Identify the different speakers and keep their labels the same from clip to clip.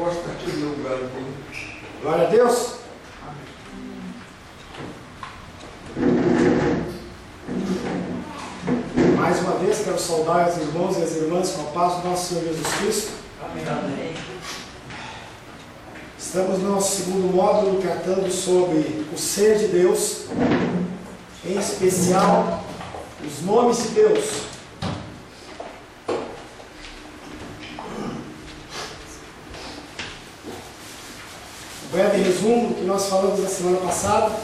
Speaker 1: posso estar aqui no lugar.
Speaker 2: Glória a Deus. Mais uma vez quero saudar os irmãos e as irmãs com a paz do nosso Senhor Jesus Cristo.
Speaker 1: Amém.
Speaker 2: Estamos no nosso segundo módulo tratando sobre o ser de Deus, em especial os nomes de Deus. Um breve resumo do que nós falamos na semana passada.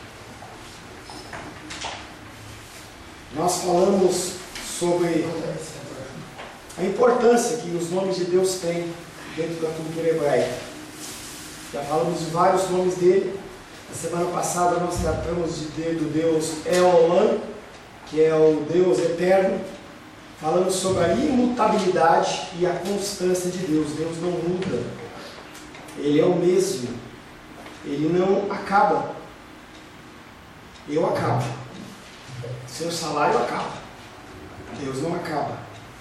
Speaker 2: Nós falamos sobre a importância que os nomes de Deus têm dentro da cultura hebraica. Já falamos de vários nomes dele. Na semana passada nós tratamos do Deus El-Olam, que é o Deus eterno. Falamos sobre a imutabilidade e a constância de Deus. Deus não muda. Ele é o mesmo. Ele não acaba. Eu acabo. Seu salário acaba. Deus não acaba.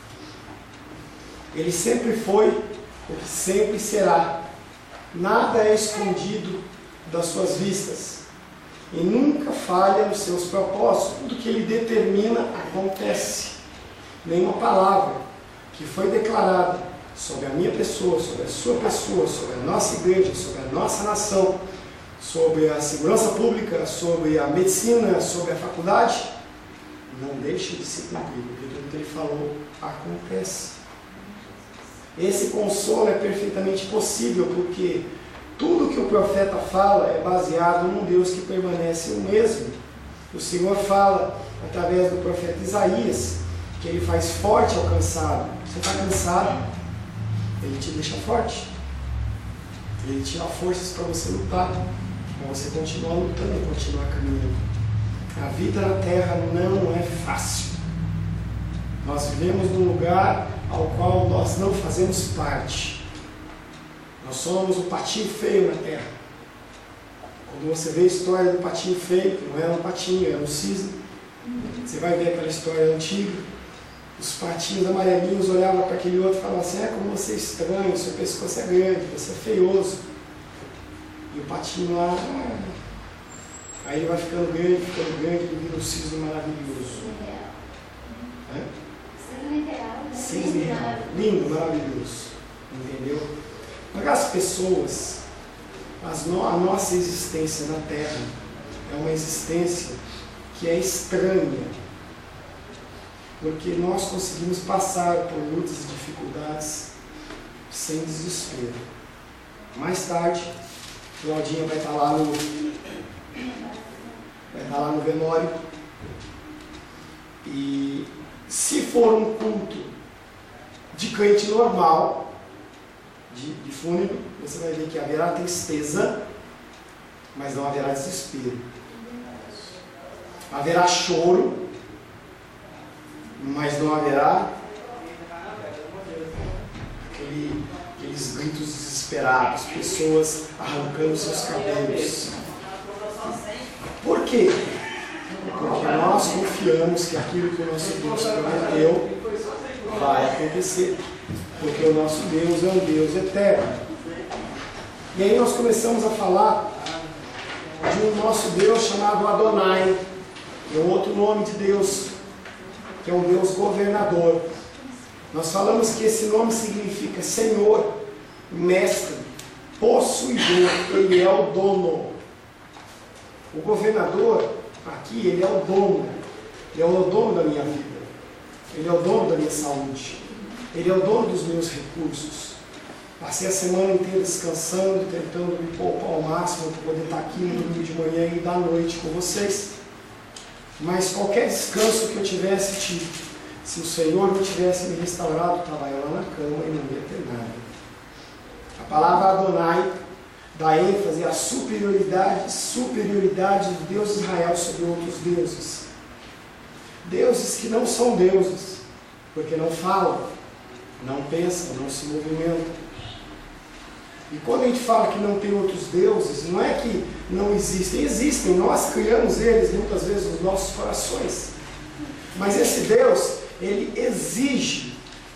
Speaker 2: Ele sempre foi, ele sempre será. Nada é escondido das suas vistas. E nunca falha nos seus propósitos. Tudo que ele determina acontece. Nenhuma palavra que foi declarada sobre a minha pessoa, sobre a sua pessoa, sobre a nossa igreja, sobre a nossa nação, sobre a segurança pública, sobre a medicina, sobre a faculdade, não deixa de se cumprir, porque tudo que ele falou acontece. Esse consolo é perfeitamente possível, porque tudo que o profeta fala é baseado num Deus que permanece o mesmo. O Senhor fala, através do profeta Isaías, que ele faz forte ao cansado. Você está cansado? Ele te deixa forte. Ele tira forças para você lutar, para você continuar lutando e continuar caminhando. A vida na terra não é fácil. Nós vivemos num lugar ao qual nós não fazemos parte. Nós somos o patinho feio na terra. Quando você vê a história do patinho feio, que não era um patinho, era um cisne, você vai ver aquela história antiga. Os patinhos amarelinhos olhavam para aquele outro e falavam assim: como você é estranho, seu pescoço é grande, você é feioso. E o patinho lá, aí ele vai ficando grande, ele vira um cisne maravilhoso. Cisne real, lindo, maravilhoso. Entendeu? Para as pessoas, a nossa existência na Terra é uma existência que é estranha, porque nós conseguimos passar por lutas e dificuldades sem desespero. Mais tarde, Claudinha vai estar lá no velório, e se for um culto de crente normal, de fúnebre, você vai ver que haverá tristeza, mas não haverá desespero. Haverá choro, mas não haverá aqueles gritos desesperados, pessoas arrancando seus cabelos. Por quê? Porque nós confiamos que aquilo que o nosso Deus prometeu vai acontecer. Porque o nosso Deus é um Deus eterno. E aí nós começamos a falar de um nosso Deus chamado Adonai, que é um outro nome de Deus, que é um Deus governador. Nós falamos que esse nome significa Senhor, Mestre, Possuidor. Ele é o dono. O governador, aqui, ele é o dono. Ele é o dono da minha vida. Ele é o dono da minha saúde. Ele é o dono dos meus recursos. Passei a semana inteira descansando, tentando me poupar ao máximo para poder estar aqui no domingo de manhã e da noite com vocês. Mas qualquer descanso que eu tivesse tido, se o Senhor não tivesse me restaurado, eu estava lá na cama e não ia ter nada. A palavra Adonai dá ênfase à superioridade do Deus de Israel sobre outros deuses. Deuses que não são deuses, porque não falam, não pensam, não se movimentam. E quando a gente fala que não tem outros deuses, não é que não existem, nós criamos eles muitas vezes nos nossos corações. Mas esse Deus, ele exige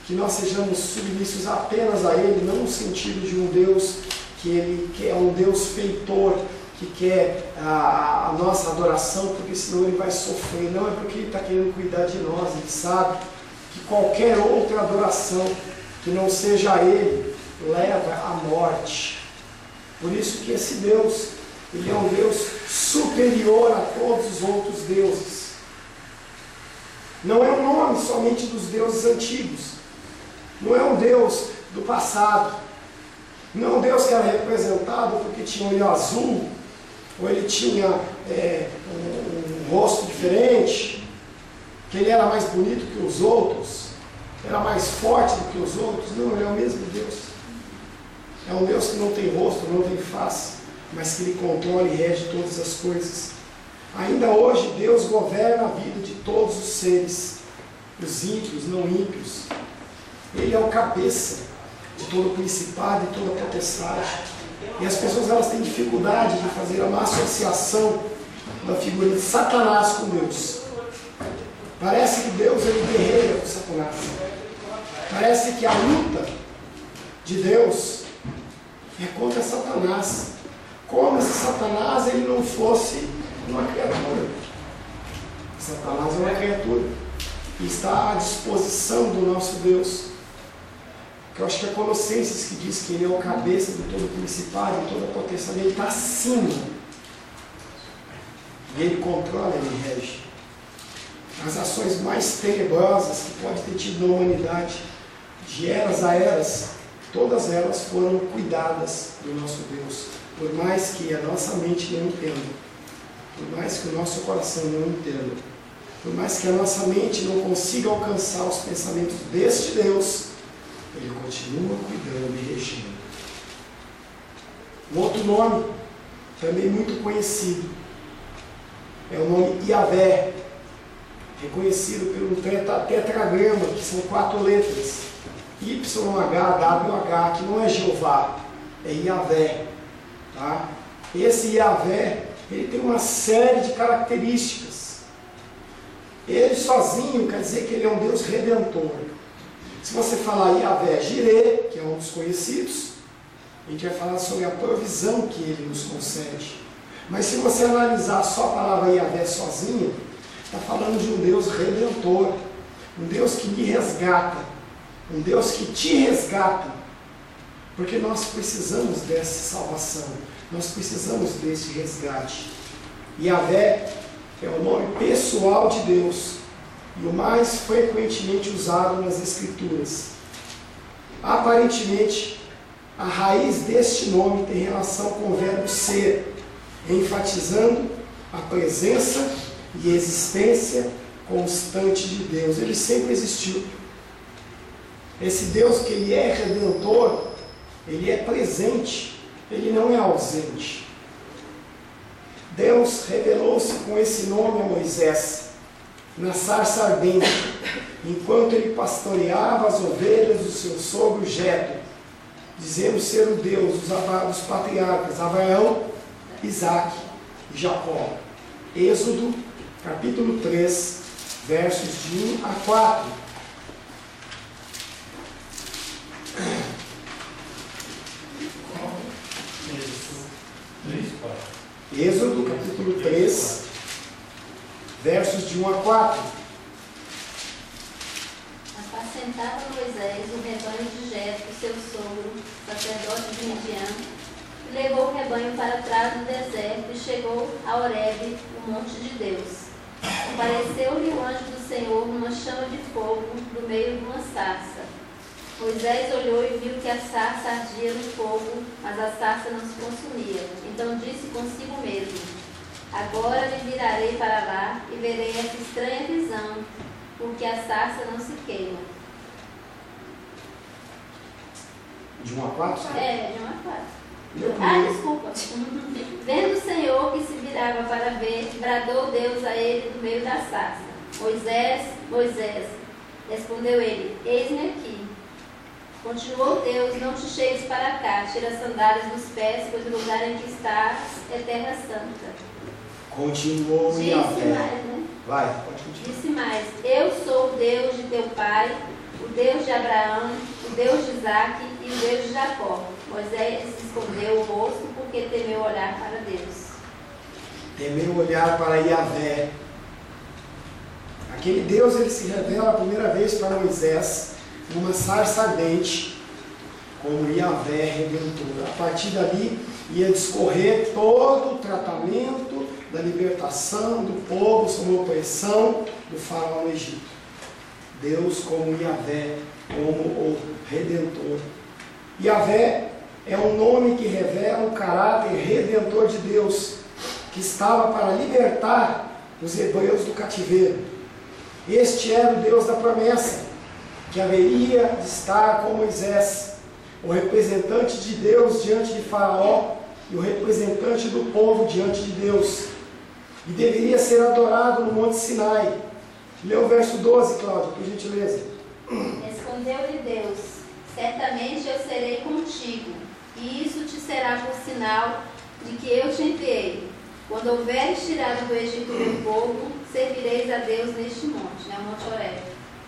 Speaker 2: que nós sejamos submissos apenas a Ele, não no sentido de um Deus que é um Deus feitor, que quer a nossa adoração, porque senão Ele vai sofrer. Não, é porque Ele está querendo cuidar de nós. Ele sabe que qualquer outra adoração que não seja a Ele leva à morte. Por isso que esse Deus, Ele é um Deus superior a todos os outros deuses. Não é um nome somente dos deuses antigos. Não é um Deus do passado. Não é um Deus que era representado porque tinha um olho azul, ou ele tinha um rosto diferente, que ele era mais bonito que os outros, era mais forte do que os outros. Não, ele é o mesmo Deus. É um Deus que não tem rosto, não tem face, mas que Ele controla e rege todas as coisas. Ainda hoje Deus governa a vida de todos os seres, os ímpios, não ímpios. Ele é o cabeça de todo principado e toda potestade. E as pessoas elas têm dificuldade de fazer uma associação da figura de Satanás com Deus. Parece que Deus ele guerreia com Satanás. Parece que a luta de Deus é contra Satanás. Como se Satanás ele não fosse uma criatura. Satanás é uma criatura e está à disposição do nosso Deus. Eu acho que é Colossenses que diz que Ele é o cabeça de todo principado e toda potestade. Ele está acima. E Ele controla, Ele rege. As ações mais tenebrosas que pode ter tido na humanidade, de eras a eras, todas elas foram cuidadas do nosso Deus. Por mais que a nossa mente não entenda, por mais que o nosso coração não entenda, por mais que a nossa mente não consiga alcançar os pensamentos deste Deus, Ele continua cuidando e regendo. Um outro nome, também muito conhecido, é o nome Yahvé, reconhecido pelo tetragrama, que são 4 letras, YHWH, que não é Jeová, é Yahvé. Tá? Esse Yahvé, ele tem uma série de características. Ele sozinho quer dizer que ele é um Deus redentor. Se você falar Yahvé Jireh, que é um dos conhecidos, a gente vai falar sobre a provisão que Ele nos concede. Mas se você analisar só a palavra Yahvé sozinha, está falando de um Deus redentor, um Deus que me resgata, um Deus que te resgata, porque nós precisamos dessa salvação, nós precisamos desse resgate. Yahvé é o nome pessoal de Deus e o mais frequentemente usado nas Escrituras. Aparentemente, a raiz deste nome tem relação com o verbo ser, enfatizando a presença e existência constante de Deus. Ele sempre existiu. Esse Deus que Ele é redentor, Ele é presente, Ele não é ausente. Deus revelou-se com esse nome a Moisés, na sarça ardente, enquanto ele pastoreava as ovelhas do seu sogro Jetro, dizendo ser o Deus dos patriarcas Abraão, Isaque e Jacó. Êxodo, capítulo 3, versos de 1 a 4. Êxodo, capítulo 3, versos de 1 a 4.
Speaker 3: Apacentava Moisés o rebanho de Jetro, seu sogro, sacerdote de Midian, e levou o rebanho para trás do deserto e chegou a Horebe, o monte de Deus. Apareceu-lhe o anjo do Senhor numa chama de fogo do meio de uma sarça. Moisés olhou e viu que a sarça ardia no fogo, mas a sarça não se consumia. Então disse consigo mesmo: agora me virarei para lá e verei essa estranha visão, porque a sarça não se queima.
Speaker 2: De 1 a 4?
Speaker 3: De 1 a 4. Desculpa. Vendo o Senhor que se virava para ver, bradou Deus a ele do meio da sarça: Moisés, Moisés. Respondeu ele: eis-me aqui. Continuou Deus: não te chegues para cá, tira as sandálias dos pés, pois o lugar em que estás é terra santa.
Speaker 2: Continuou
Speaker 3: Disse mais, né?
Speaker 2: Vai, pode continuar.
Speaker 3: Disse mais: eu sou o Deus de teu pai, o Deus de Abraão, o Deus de Isaque e o Deus de Jacó. Moisés escondeu o rosto porque temeu olhar para Deus.
Speaker 2: Temeu olhar para Yahvé. Aquele Deus, ele se revela a primeira vez para Moisés numa sarça ardente, como Yahvé Redentor. A partir dali ia discorrer todo o tratamento da libertação do povo sob a opressão do faraó no Egito. Deus como Yahvé, como o Redentor. Yahvé é um nome que revela o caráter redentor de Deus, que estava para libertar os hebreus do cativeiro. Este era o Deus da promessa, que haveria de estar com Moisés, o representante de Deus diante de Faraó e o representante do povo diante de Deus. E deveria ser adorado no Monte Sinai. Lê o verso 12, Cláudio, por gentileza.
Speaker 3: Respondeu-lhe Deus: certamente eu serei contigo, e isso te será por sinal de que eu te enviei. Quando houveres tirado do Egito meu povo, servireis a Deus neste monte, né? O Monte Horebe.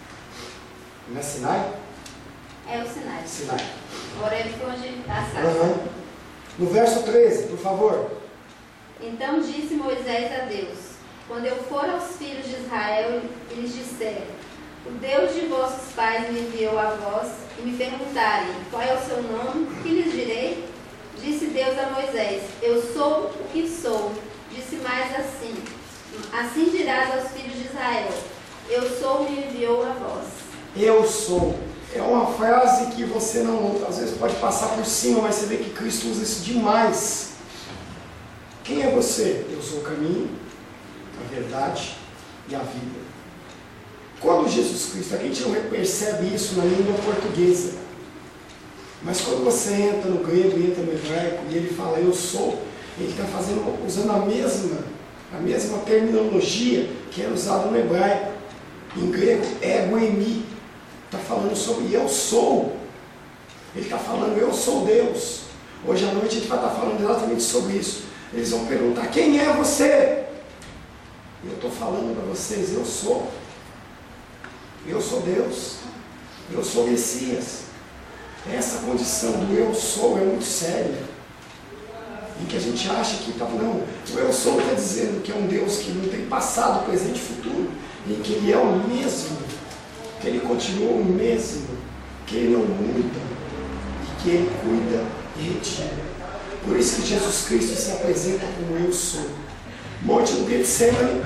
Speaker 2: Não é Sinai?
Speaker 3: É o Sinai.
Speaker 2: Sinai.
Speaker 3: O Horebe foi onde passaram.
Speaker 2: Uhum. No verso 13, por favor.
Speaker 3: Então disse Moisés a Deus: quando eu for aos filhos de Israel e lhes disser: o Deus de vossos pais me enviou a vós, e me perguntarem qual é o seu nome, que lhes direi? Disse Deus a Moisés: eu sou o que sou. Disse mais assim: assim dirás aos filhos de Israel: eu sou, me enviou a vós. Eu sou.
Speaker 2: É uma frase que você não, às vezes pode passar por cima, mas você vê que Cristo usa isso demais. Quem é você? Eu sou o caminho, a verdade e a vida. Quando Jesus Cristo, a gente não percebe isso na língua portuguesa, mas quando você entra no grego e entra no hebraico e ele fala eu sou, ele está usando a mesma terminologia que era usada no hebraico. Em grego, ego emi, está falando sobre eu sou. Ele está falando eu sou Deus. Hoje à noite a gente vai estar falando exatamente sobre isso. Eles vão perguntar: quem é você? E eu estou falando para vocês: eu sou. Eu sou Deus. Eu sou Messias. Essa condição do eu sou é muito séria. Em que a gente acha que está. Não, o eu sou está dizendo que é um Deus que não tem passado, presente e futuro. E que Ele é o mesmo. Que Ele continua o mesmo. Que Ele não muda. E que Ele cuida e retira. Por isso que Jesus Cristo se apresenta como eu sou. Monte do Getsemane.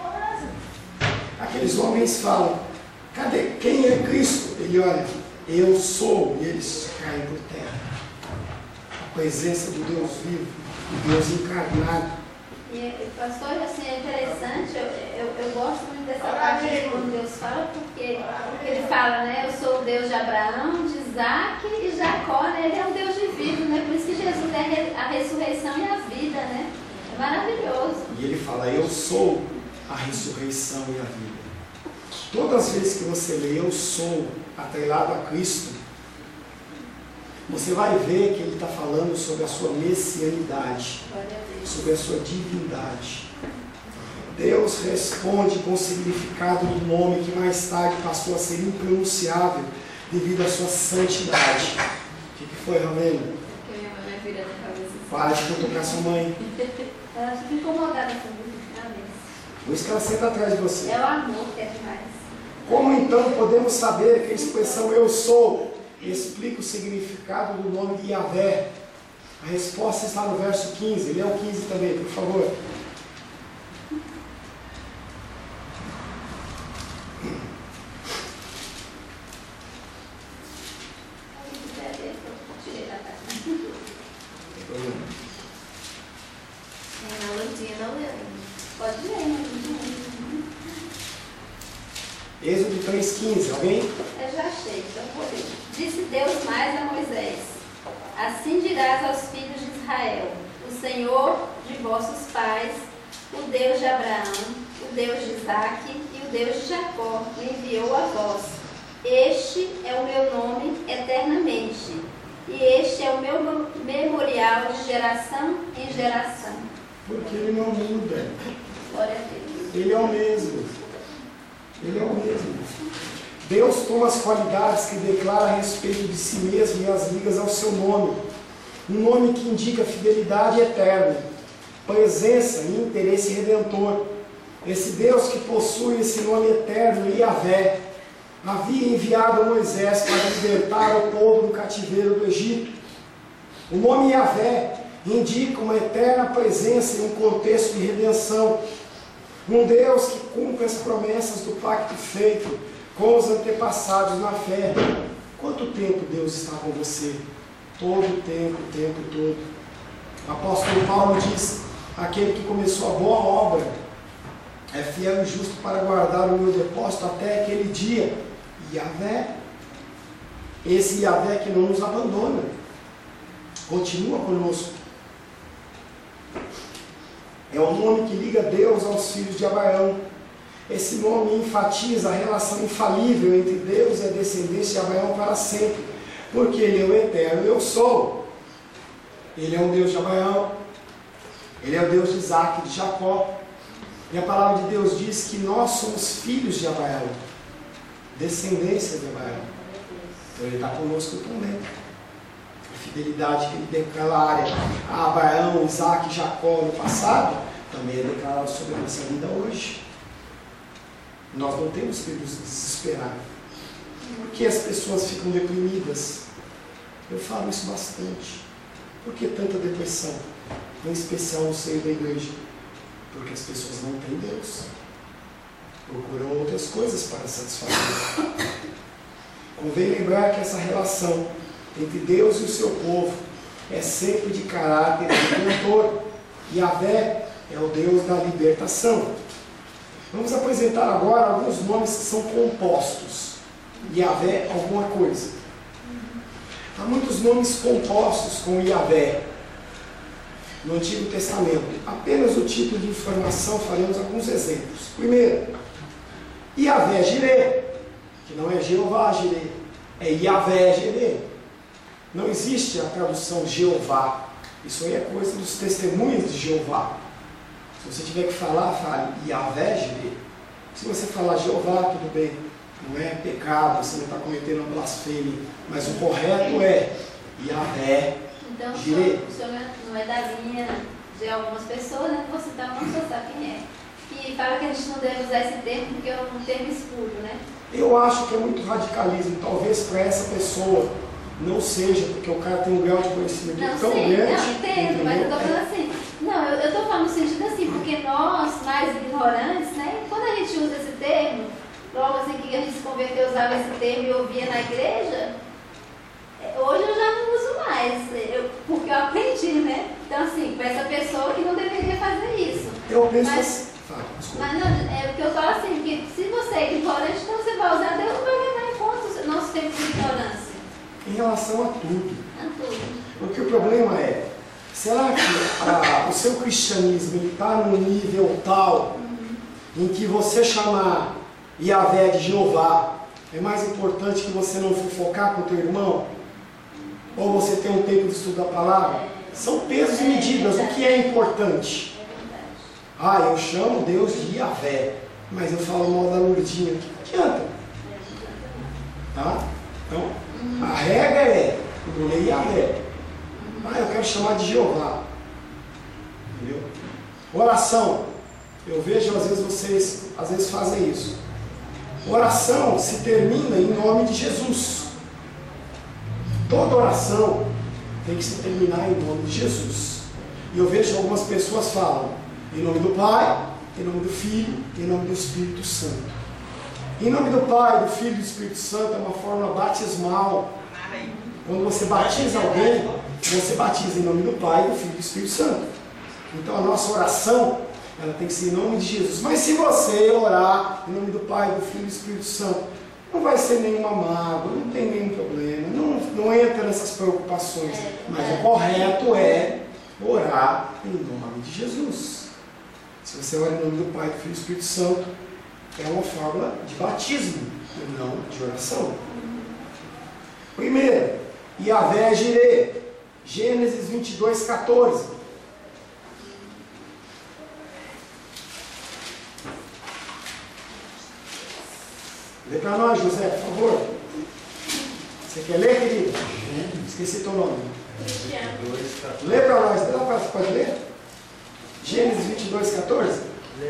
Speaker 2: Aqueles homens falam: cadê? Quem é Cristo? Ele olha: eu sou. E eles caem por terra. A presença do Deus vivo, do Deus encarnado.
Speaker 3: E pastor, assim, é interessante, eu gosto muito dessa parte de quando Deus fala, porque ele fala, né, eu sou o Deus de Abraão, de Isaque e Jacó, né, ele é um Deus divino, né, por isso que Jesus é a ressurreição e a vida, né, é maravilhoso.
Speaker 2: E ele fala: eu sou a ressurreição e a vida. Todas as vezes que você lê eu sou atrelado a Cristo, você vai ver que ele está falando sobre a sua messianidade, sobre a sua divindade. Deus responde com o significado do nome que mais tarde passou a ser impronunciável devido à sua santidade. O que foi, Ramena?
Speaker 3: Porque minha mãe vira na cabeça.
Speaker 2: Para de cutucar sua mãe.
Speaker 3: Ela fica incomodada comigo, cabeça.
Speaker 2: Por isso que ela senta atrás de você.
Speaker 3: É o amor que é demais.
Speaker 2: Como então podemos saber que a expressão eu sou explica o significado do nome de Yahvé? A resposta está no verso 15. Lê o 15 também, por favor.
Speaker 3: Na lutinha não lembro. Pode ler, mas
Speaker 2: Êxodo 3,15, alguém?
Speaker 3: eu já achei, então vou ler. Disse Deus mais a Moisés: assim dirás aos filhos de Israel: o Senhor de vossos pais, o Deus de Abraão, o Deus de Isaque e o Deus de Jacó, me enviou a vós. Este é o meu nome eternamente, e este é o meu memorial de geração em geração.
Speaker 2: Porque ele não muda.
Speaker 3: Glória a Deus.
Speaker 2: Ele é o mesmo. Ele é o mesmo. Deus toma as qualidades que declara a respeito de si mesmo e as liga ao seu nome. Um nome que indica fidelidade eterna, presença e interesse redentor. Esse Deus que possui esse nome eterno, Yahvé, havia enviado Moisés para libertar o povo do cativeiro do Egito. O nome Yahvé indica uma eterna presença em um contexto de redenção. Um Deus que cumpre as promessas do pacto feito com os antepassados na fé. Quanto tempo Deus está com você? Todo o tempo todo. O apóstolo Paulo diz: aquele que começou a boa obra é fiel e justo para guardar o meu depósito até aquele dia. Yahvé, esse Yahvé que não nos abandona, continua conosco. É o nome que liga Deus aos filhos de Abraão. Esse nome enfatiza a relação infalível entre Deus e a descendência de Abraão para sempre, porque Ele é o eterno eu sou. Ele é o Deus de Abraão, Ele é o Deus de Isaac e de Jacó. E a palavra de Deus diz que nós somos filhos de Abraão, descendência de Abraão. Então Ele está conosco também. A fidelidade que Ele declara a Abraão, Isaac e Jacó no passado, também é declarada sobre a nossa vida hoje. Nós não temos que nos desesperar. Por que as pessoas ficam deprimidas? Eu falo isso bastante. Por que tanta depressão? Em especial no seio da igreja. Porque as pessoas não têm Deus. Procuram outras coisas para satisfazer. Convém lembrar que essa relação entre Deus e o seu povo é sempre de caráter redentor. Yahvé é o Deus da libertação. Vamos apresentar agora alguns nomes que são compostos. Yahvé, alguma coisa. Há muitos nomes compostos com Yahvé no Antigo Testamento. Apenas o título de informação, faremos alguns exemplos. Primeiro, Yahvé Jireh, que não é Jeová Jireh, é Yahvé Jireh. Não existe a tradução Jeová. Isso aí é coisa dos testemunhas de Jeová. Se você tiver que falar, fale Yahvé Jireh. Se você falar Jeová, tudo bem. Não é pecado, você não está cometendo uma blasfêmia. Mas o correto é Yahvé Jireh.
Speaker 3: Então, o senhor não é da linha de algumas pessoas, né? Você está falando, você sabe quem é. Que fala que a gente não deve usar esse termo porque é um termo escuro, né?
Speaker 2: Eu acho que é muito radicalismo. Talvez para essa pessoa não seja, porque o cara tem um grau de conhecimento tão grande.
Speaker 3: Não, entendo, mas eu estou falando assim. Não, eu estou falando no sentido assim, porque nós, mais ignorantes, né? Quando a gente usa esse termo, logo assim que a gente se converteu, usava esse termo e ouvia na igreja, hoje eu já não uso mais, porque eu aprendi, né? Então, assim, para essa pessoa que não deveria fazer isso.
Speaker 2: Eu penso assim.
Speaker 3: Mas não, é porque eu falo assim, que se você é ignorante, então você vai usar, Deus não vai levar em conta o nosso tempo de ignorância.
Speaker 2: Em relação a tudo.
Speaker 3: A tudo.
Speaker 2: Porque o problema é, será que o seu cristianismo está num nível tal em que você chamar Yahvé de Jeová é mais importante que você não fofocar com o teu irmão? Ou você ter um tempo de estudo da palavra? São pesos e medidas. O que é importante? Eu chamo Deus de Yahvé, mas eu falo mal da Lourdinha. O que adianta? Tá? Então, a regra é Yahvé. Eu quero chamar de Jeová. Entendeu? Oração. Eu vejo, às vezes, vocês fazem isso. Oração se termina em nome de Jesus. Toda oração tem que se terminar em nome de Jesus. E eu vejo algumas pessoas falam em nome do Pai, em nome do Filho, em nome do Espírito Santo. Em nome do Pai, do Filho e do Espírito Santo é uma forma batismal. Quando você batiza alguém, você batiza em nome do Pai, do Filho e do Espírito Santo. Então a nossa oração, ela tem que ser em nome de Jesus. Mas se você orar em nome do Pai, do Filho e do Espírito Santo, não vai ser nenhuma mágoa, não tem nenhum problema, não entra nessas preocupações. Mas o correto é orar em nome de Jesus. Se você ora em nome do Pai, do Filho e do Espírito Santo, é uma fórmula de batismo e não de oração. Primeiro, Yahvé Jireh, Gênesis 22, 14. Lê para nós, José, por favor. Você quer ler, querido? Esqueci teu nome. Lê para nós. Pode ler? Gênesis 22, 14.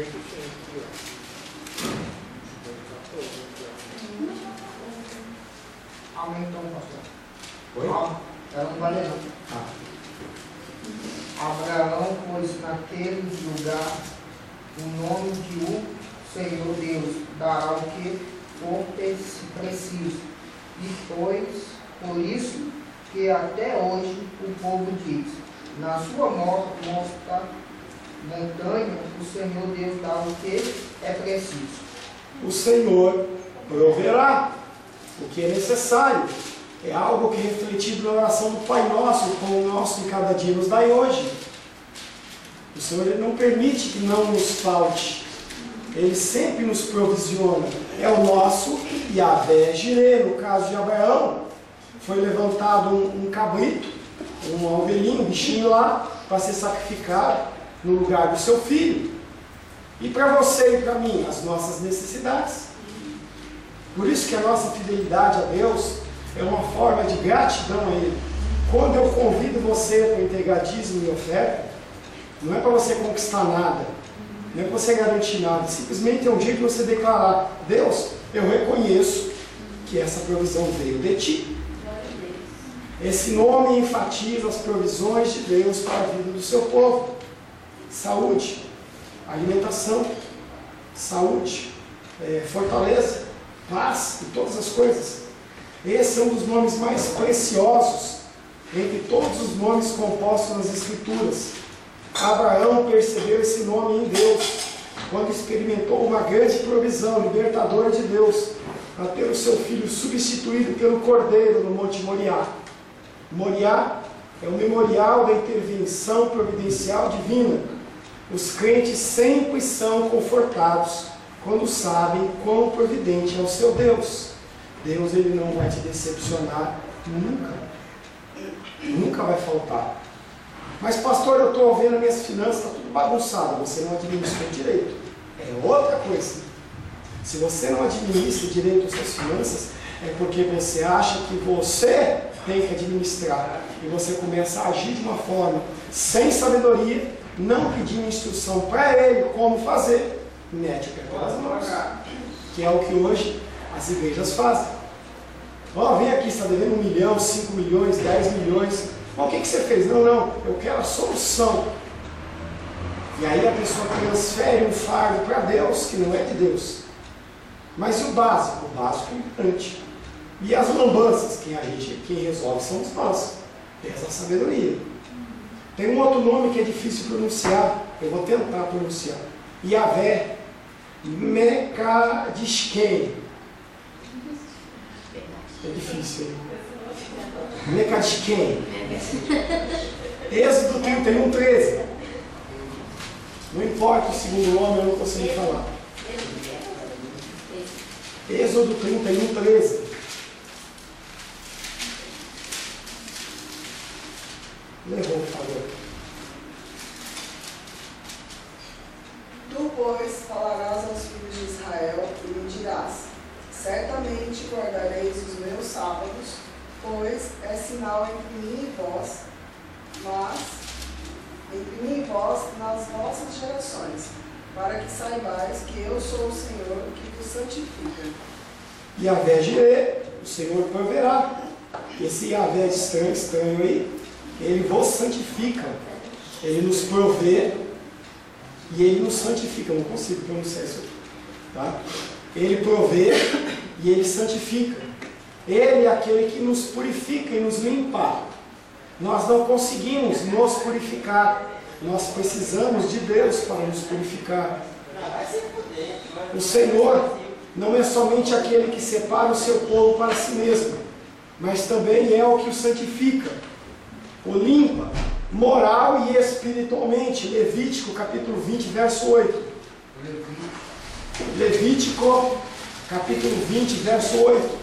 Speaker 4: Aumentou, pastor.
Speaker 2: Oi?
Speaker 4: Ela não vai ler, não. Abraão pôs naquele lugar o nome que o Senhor Deus dará o que for preciso. E por isso que até hoje o povo diz, na sua montanha o Senhor Deus dá o que é preciso.
Speaker 2: O Senhor proverá o que é necessário. É algo que é refletido na oração do Pai Nosso, como o nosso de cada dia nos dai hoje. O Senhor ele não permite que não nos falte. Ele sempre nos provisiona. É o nosso Yahvé Jireh. No caso de Abraão, foi levantado um cabrito, uma ovelhinha, um bichinho lá, para ser sacrificado no lugar do seu filho. E para você e para mim, as nossas necessidades. Por isso que a nossa fidelidade a Deus é uma forma de gratidão a Ele. Quando eu convido você para entregar dízimo e oferta, não é para você conquistar nada, não é para você garantir nada, simplesmente é um dia de você declarar: Deus, eu reconheço que essa provisão veio de Ti. Esse nome enfatiza as provisões de Deus para a vida do seu povo. Saúde, alimentação, saúde, fortaleza, paz e todas as coisas. Esse é um dos nomes mais preciosos entre todos os nomes compostos nas Escrituras. Abraão percebeu esse nome em Deus quando experimentou uma grande provisão libertadora de Deus a ter o seu filho substituído pelo cordeiro no Monte Moriá. Moriá é o memorial da intervenção providencial divina. Os crentes sempre são confortados quando sabem quão providente é o seu Deus. Deus ele não vai te decepcionar nunca. Nunca vai faltar. Mas pastor, eu estou vendo minhas finanças, está tudo bagunçado. Você não administrou direito. É outra coisa. Se você não administra direito as suas finanças, é porque você acha que você tem que administrar. E você começa a agir de uma forma sem sabedoria, não pedindo instrução para ele como fazer, mete o pé pelas mãos. Que é o que hoje as igrejas fazem. Vem aqui, você está devendo 1 milhão, 5 milhões, 10 milhões. O que você fez? Não, eu quero a solução. E aí a pessoa transfere um fardo para Deus, que não é de Deus. Mas e o básico? O básico é importante. E as lambanças? Quem resolve são os nós. Essa sabedoria. Tem um outro nome que é difícil de pronunciar. Eu vou tentar pronunciar. Yahvé Mekadishken. É difícil, hein? Mekadishken. Êxodo 31, 13. Não importa o segundo nome, eu não consigo falar. Êxodo 31, 13. Levou, por favor.
Speaker 5: Tu, pois, falarás aos filhos de Israel e lhe dirás: certamente guardareis os meus sábados, pois é sinal entre mim e vós, mas entre mim e vós nas vossas gerações, para que saibais que eu sou o Senhor que vos santifica.
Speaker 2: Yahvé Jireh, o Senhor proverá. Esse Yahvé estranho aí, ele vos santifica. Ele nos provê e ele nos santifica. Eu não consigo pronunciar isso aqui, tá? Ele provê e ele santifica. Ele é aquele que nos purifica e nos limpa. Nós não conseguimos nos purificar. Nós precisamos de Deus para nos purificar. O Senhor não é somente aquele que separa o seu povo para si mesmo, mas também é o que o santifica, o limpa, moral e espiritualmente. Levítico capítulo 20, verso 8. Levítico capítulo 20, verso 8.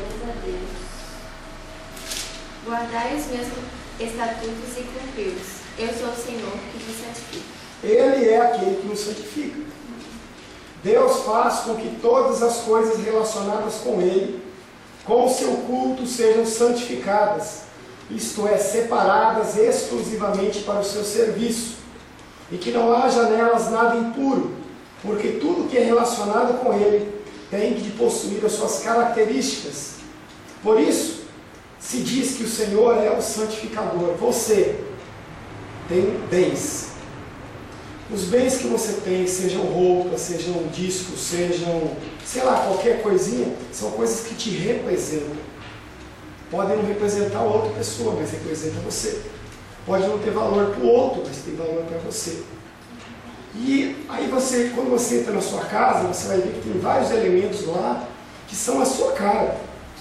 Speaker 6: Guardai os meus estatutos e cumpri-os.
Speaker 3: Eu sou o Senhor que vos santifica.
Speaker 2: Ele é aquele que nos santifica. Deus faz com que todas as coisas relacionadas com Ele, com o seu culto, sejam santificadas, isto é, separadas exclusivamente para o seu serviço, e que não haja nelas nada impuro, porque tudo que é relacionado com Ele tem de possuir as suas características. Por isso, se diz que o Senhor é o santificador. Você tem bens. Os bens que você tem, sejam roupas, sejam discos, sejam, sei lá, qualquer coisinha, são coisas que te representam. Podem não representar outra pessoa, mas representa você. Pode não ter valor para o outro, mas tem valor para você. E aí você, quando você entra na sua casa, você vai ver que tem vários elementos lá que são a sua cara.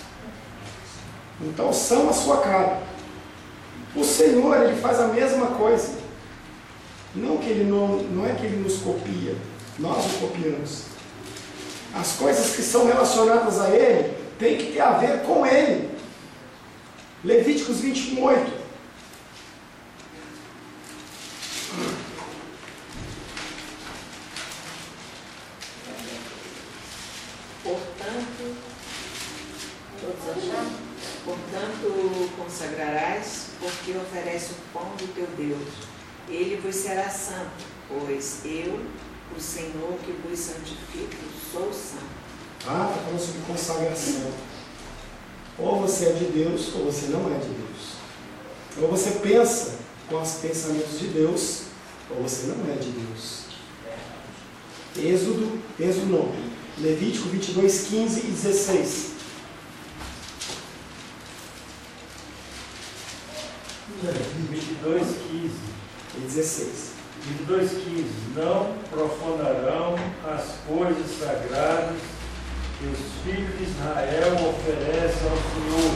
Speaker 2: Então são a sua cara. O Senhor, Ele faz a mesma coisa. Não que Ele não é que Ele nos copia, nós o copiamos. As coisas que são relacionadas a Ele tem que ter a ver com Ele. Levíticos 21:8.
Speaker 6: Portanto, consagrarás, porque oferece o pão do teu Deus. Ele vos será santo, pois eu, o Senhor que vos santifico, sou santo.
Speaker 2: Está falando sobre consagração. Ou você é de Deus, ou você não é de Deus. Ou você pensa com os pensamentos de Deus, ou você não é de Deus. Êxodo não. Levítico 22:15 e 16.
Speaker 1: Levítico 22:15
Speaker 2: E 16.
Speaker 1: 22:15. Não profanarão as coisas sagradas que os filhos de Israel oferecem ao Senhor.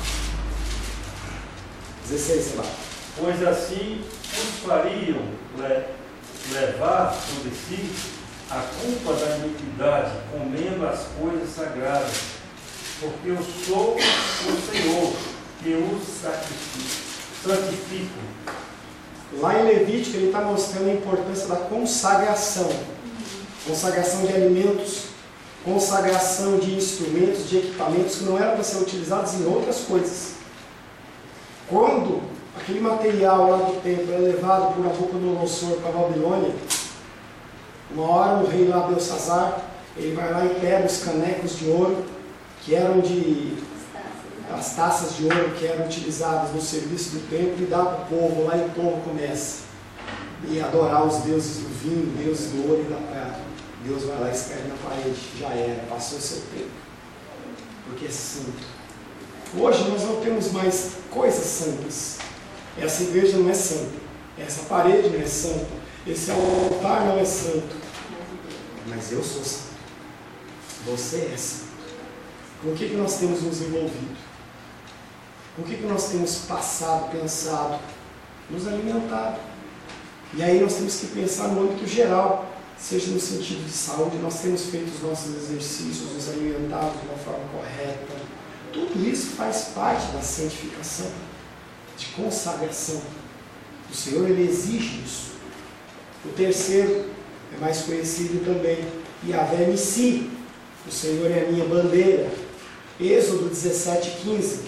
Speaker 2: 16 lá.
Speaker 1: Pois assim os fariam levar sobre si a culpa da iniquidade, comendo as coisas sagradas, porque eu sou o Senhor que os santifico.
Speaker 2: Lá em Levítico ele está mostrando a importância da consagração. Consagração de alimentos, consagração de instrumentos, de equipamentos que não eram para ser utilizados em outras coisas. Quando aquele material lá do templo é levado por Nabucodonosor para a Babilônia, uma hora o rei lá, Belsazar, ele vai lá e pega os canecos de ouro, que eram as taças de ouro que eram utilizadas no serviço do templo, e dá para o povo lá, e o povo começa a adorar os deuses do vinho, deuses do ouro e da prata. Deus vai lá e escreve na parede, já era, passou o seu tempo, porque é santo. Hoje nós não temos mais coisas santas. Essa igreja não é santa, essa parede não é santa, esse altar não é santo, mas eu sou santo. Você é santo. Com o que nós temos nos envolvido? Com o que nós temos passado, pensado, nos alimentado? E aí nós temos que pensar no âmbito geral, seja no sentido de saúde, nós temos feito os nossos exercícios, nos alimentado de uma forma correta. Tudo isso faz parte da santificação, de consagração. O Senhor, Ele exige isso. O terceiro é mais conhecido também, Yahvé Nissi. O Senhor é a minha bandeira. Êxodo 17:15.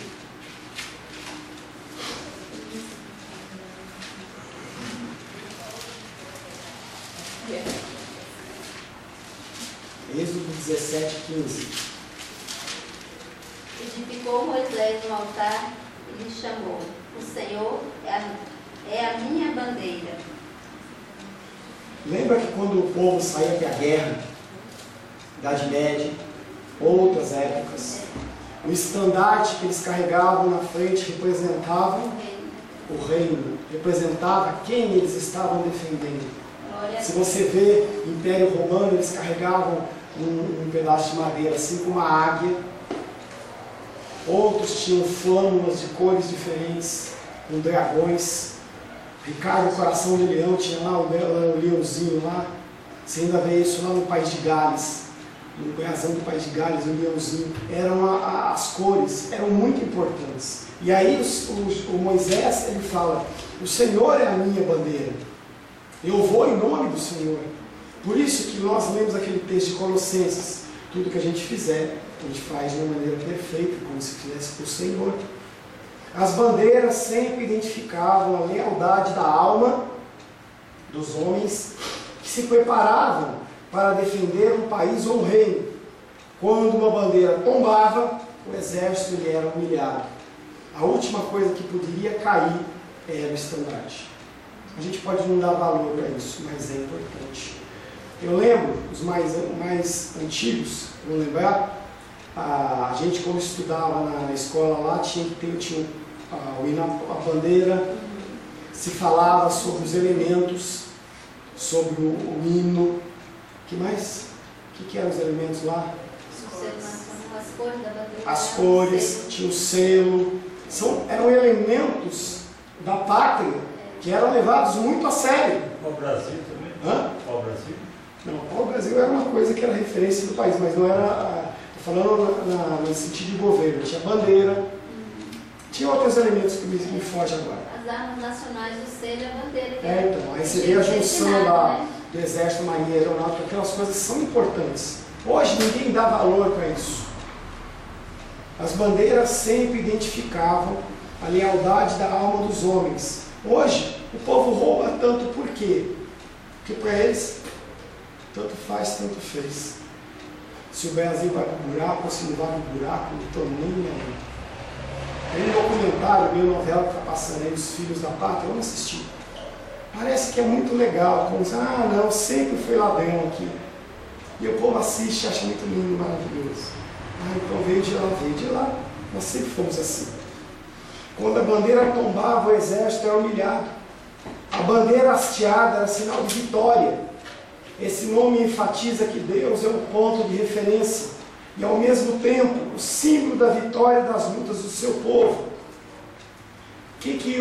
Speaker 2: Êxodo 17:15.
Speaker 3: Edificou Moisés um altar e lhe chamou: o Senhor é a minha bandeira.
Speaker 2: Lembra que quando o povo saía para a guerra, Idade Média, outras épocas, o estandarte que eles carregavam na frente representava o reino, representava quem eles estavam defendendo. Se você vê o Império Romano, eles carregavam um pedaço de madeira, assim como uma águia. Outros tinham flâmulas de cores diferentes, com dragões. Ricardo, Coração de Leão, tinha lá o leãozinho lá. Você ainda vê isso lá no país de Gales. o brasão do país de Gales, o leãozinho, as cores eram muito importantes. E aí o Moisés, ele fala, o Senhor é a minha bandeira, eu vou em nome do Senhor. Por isso que nós lemos aquele texto de Colossenses, tudo que a gente fizer, a gente faz de uma maneira perfeita, como se fizesse para o Senhor. As bandeiras sempre identificavam a lealdade da alma dos homens que se preparavam para defender um país ou um reino. Quando uma bandeira tombava, o exército ele era humilhado. A última coisa que poderia cair era o estandarte. A gente pode não dar valor para isso, mas é importante. Eu lembro, os mais antigos, vou lembrar, a gente quando estudava na escola lá, tinha que ter a bandeira, se falava sobre os elementos, sobre o hino. Que mais? O que eram os elementos lá?
Speaker 3: As cores da bandeira.
Speaker 2: As cores, tinha o selo. Eram elementos da pátria que eram levados muito a sério.
Speaker 1: O Brasil também?
Speaker 2: Hã?
Speaker 1: O Brasil?
Speaker 2: Não, o Brasil era uma coisa que era referência do país, mas não era, falando no sentido de governo. Tinha bandeira, tinha outros elementos que me fogem agora.
Speaker 3: As armas nacionais, o selo e a bandeira.
Speaker 2: Então, aí você vê a junção do Exército, Marinha, Aeronáutica, aquelas coisas são importantes. Hoje ninguém dá valor para isso. As bandeiras sempre identificavam a lealdade da alma dos homens. Hoje, o povo rouba tanto por quê? Porque para eles, tanto faz, tanto fez. Se o Brasil vai para o buraco ou se não vai para o buraco, não estou nem aí. Tem um documentário, uma novela que está passando aí, Os Filhos da Pátria, vamos assistir. Parece que é muito legal, como diz, não, sempre foi ladrão aqui. E o povo assiste e acha muito lindo, maravilhoso. Então veio de lá, nós sempre fomos assim. Quando a bandeira tombava, o exército era humilhado. A bandeira hasteada era sinal de vitória. Esse nome enfatiza que Deus é o ponto de referência e, ao mesmo tempo, o símbolo da vitória das lutas do seu povo. O que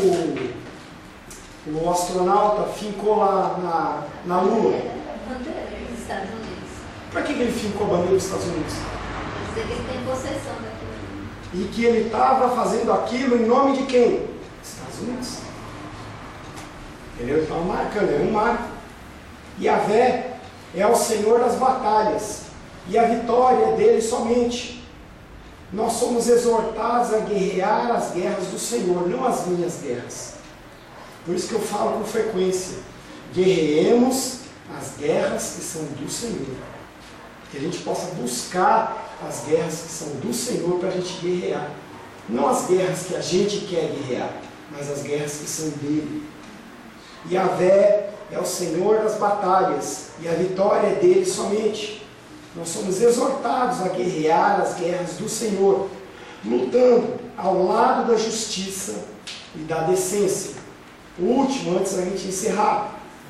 Speaker 2: o astronauta fincou lá na Lua?
Speaker 3: Bandeira dos Estados Unidos.
Speaker 2: Para que ele fincou a bandeira dos Estados Unidos?
Speaker 3: Quer dizer que ele tem possessão daquilo.
Speaker 2: E que ele estava fazendo aquilo em nome de quem? Estados Unidos. Ele estava marcando, era um marco. Yahvé é o Senhor das batalhas, e a vitória é dele somente. Nós somos exortados a guerrear as guerras do Senhor, não as minhas guerras. Por isso que eu falo com frequência, guerreemos as guerras que são do Senhor. Que a gente possa buscar as guerras que são do Senhor para a gente guerrear. Não as guerras que a gente quer guerrear, mas as guerras que são dele. Yahvé é o Senhor das batalhas, e a vitória é dele somente. Nós somos exortados a guerrear as guerras do Senhor, lutando ao lado da justiça e da decência. O último, antes da gente encerrar.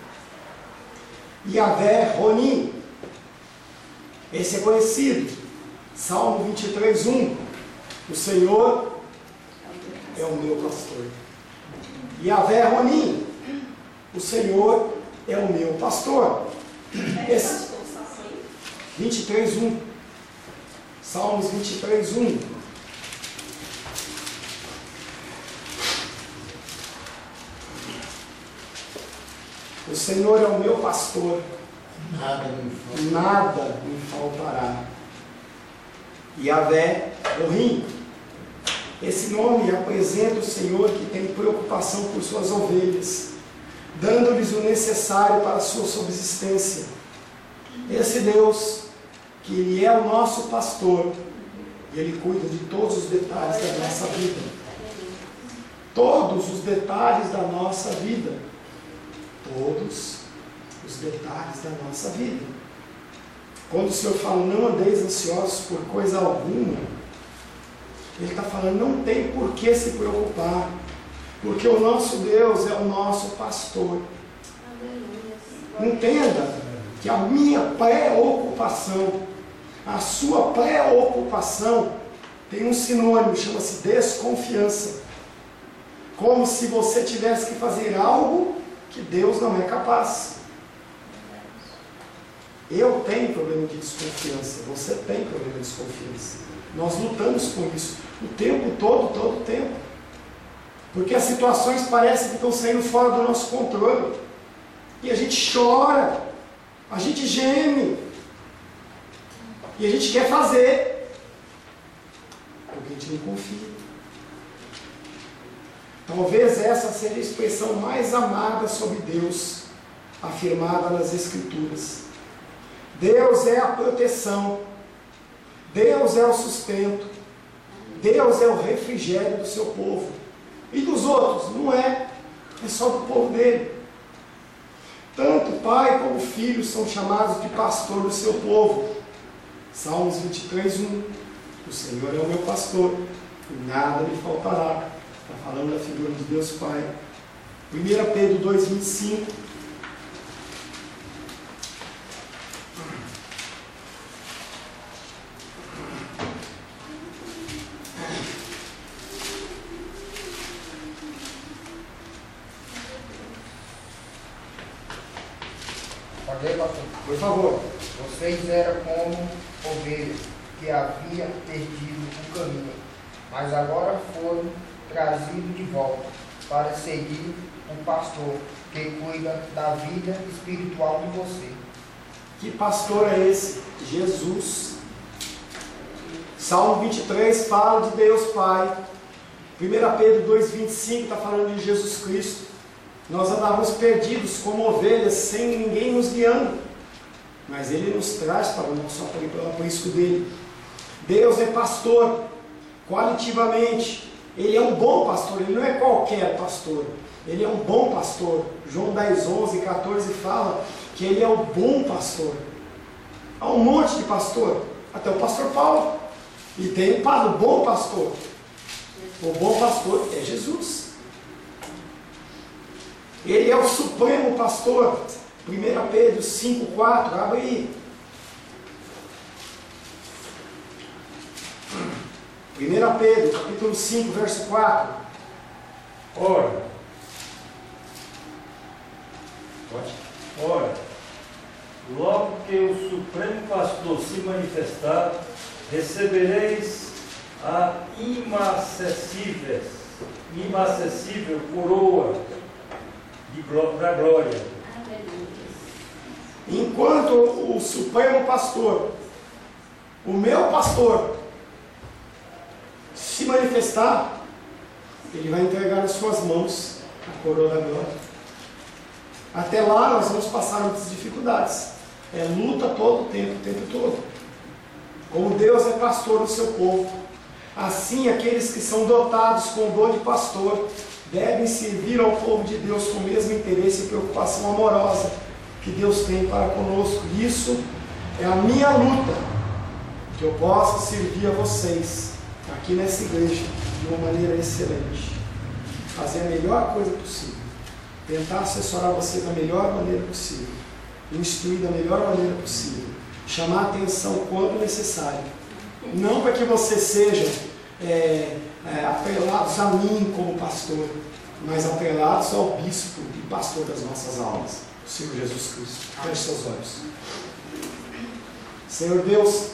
Speaker 2: Yahvé Ronim. Esse é conhecido. Salmo 23:1. O Senhor é o meu pastor. Yahvé Ronim. O Senhor é o meu pastor. Esse 23:1. Salmos 23:1. O Senhor é o meu pastor, nada me faltará. Yahvé Ronim. Esse nome apresenta o Senhor que tem preocupação por suas ovelhas, dando-lhes o necessário para a sua subsistência. Esse Deus, que Ele é o nosso pastor, Ele cuida de todos os detalhes da nossa vida. Todos os detalhes da nossa vida. Todos os detalhes da nossa vida. Quando o Senhor fala, não andeis ansiosos por coisa alguma, Ele está falando, não tem por que se preocupar, porque o nosso Deus é o nosso pastor. Entenda que a minha preocupação, a sua preocupação, tem um sinônimo, chama-se desconfiança. Como se você tivesse que fazer algo que Deus não é capaz. Eu tenho problema de desconfiança, você tem problema de desconfiança. Nós lutamos com isso o tempo todo o tempo. Porque as situações parecem que estão saindo fora do nosso controle. E a gente chora, a gente geme, e a gente quer fazer, porque a gente não confia. Talvez essa seja a expressão mais amada sobre Deus, afirmada nas Escrituras. Deus é a proteção, Deus é o sustento, Deus é o refrigério do seu povo. E dos outros? Não é, é só do povo dele. Tanto o pai como o filho são chamados de pastor do seu povo. Salmos 23, 1. O Senhor é o meu pastor, e nada me faltará. Está falando da figura de Deus Pai. 1 Pedro 2, 25.
Speaker 4: Pode ir, pastor?
Speaker 2: Por favor.
Speaker 4: Vocês eram como ovelhas que havia perdido o caminho, mas agora foram trazidos de volta para seguir o pastor que cuida da vida espiritual de você.
Speaker 2: Que pastor é esse? Jesus. Salmo 23 fala de Deus Pai. 1 Pedro 2,25 está falando de Jesus Cristo. Nós andávamos perdidos como ovelhas, sem ninguém nos guiando. Mas Ele nos traz para o nosso aprisco dele. Deus é pastor, qualitativamente. Ele é um bom pastor, Ele não é qualquer pastor. Ele é um bom pastor. João 10, 11 e 14 fala que Ele é o bom pastor. Há um monte de pastor, até o pastor Paulo. E tem o bom pastor. O bom pastor é Jesus. Ele é o supremo pastor. 1 Pedro 5, 4, abre aí. 1 Pedro, capítulo 5, verso 4.
Speaker 1: Ora, logo que o Supremo Pastor se manifestar, recebereis a inacessível coroa da glória.
Speaker 2: Enquanto o Supremo Pastor, o meu pastor, se manifestar, Ele vai entregar nas suas mãos a coroa da glória. Até lá nós vamos passar muitas dificuldades. É luta todo o tempo todo. Como Deus é pastor do seu povo, assim aqueles que são dotados com o dom de pastor devem servir ao povo de Deus com o mesmo interesse e preocupação amorosa que Deus tem para conosco. Isso é a minha luta, que eu possa servir a vocês aqui nessa igreja de uma maneira excelente, fazer a melhor coisa possível, tentar assessorar você da melhor maneira possível, instruir da melhor maneira possível, chamar a atenção quando necessário, não para que você seja atrelados a mim como pastor, mas atrelados ao bispo e pastor das nossas almas, o Senhor Jesus Cristo. Feche seus olhos. Senhor Deus,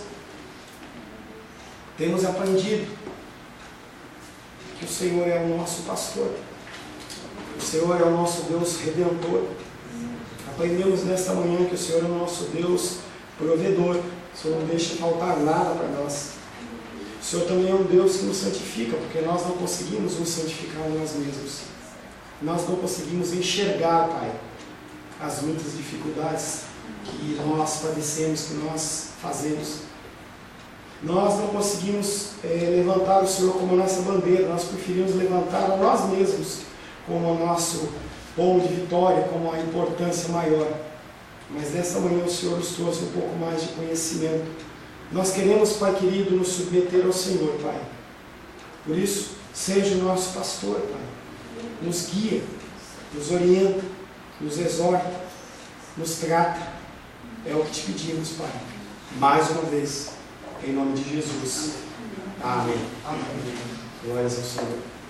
Speaker 2: temos aprendido que o Senhor é o nosso pastor, o Senhor é o nosso Deus redentor. Aprendemos nesta manhã que o Senhor é o nosso Deus provedor. O Senhor não deixa faltar nada para nós. O Senhor também é um Deus que nos santifica, porque nós não conseguimos nos santificar em nós mesmos. Nós não conseguimos enxergar, Pai, as muitas dificuldades que nós padecemos, que nós fazemos. Nós não conseguimos levantar o Senhor como a nossa bandeira, nós preferimos levantar a nós mesmos como o nosso pomo de vitória, como a importância maior. Mas nessa manhã o Senhor nos trouxe um pouco mais de conhecimento. Nós queremos, Pai querido, nos submeter ao Senhor, Pai. Por isso, seja o nosso pastor, Pai. Nos guia, nos orienta, nos exorta, nos trata. É o que te pedimos, Pai. Mais uma vez, em nome de Jesus. Amém. Amém. Glórias ao Senhor.